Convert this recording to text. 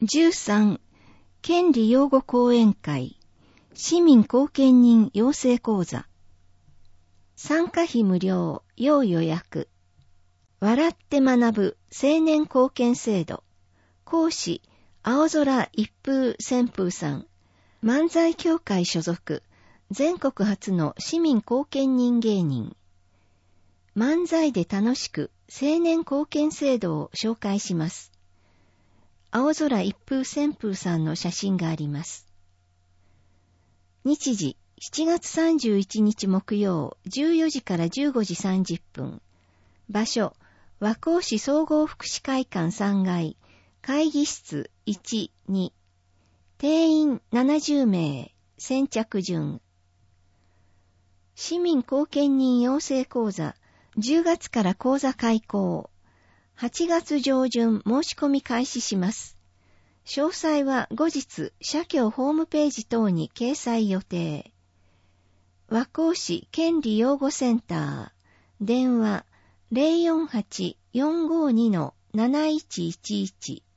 13、権利擁護講演会、市民貢献人養成講座。参加費無料、要予約。笑って学ぶ青年貢献制度。講師、青空一風旋風さん。漫才協会所属。全国初の市民貢献人芸人。漫才で楽しく青年貢献制度を紹介します。青空一風旋風さんの写真があります。日時、7月31日木曜、14時から15時30分。場所、和光市総合福祉会館3階、会議室1、2。定員70名、先着順。市民貢献人養成講座、10月から講座開講。8月上旬申し込み開始します。詳細は後日、社協ホームページ等に掲載予定。和光市権利擁護センター。電話 048-452-7111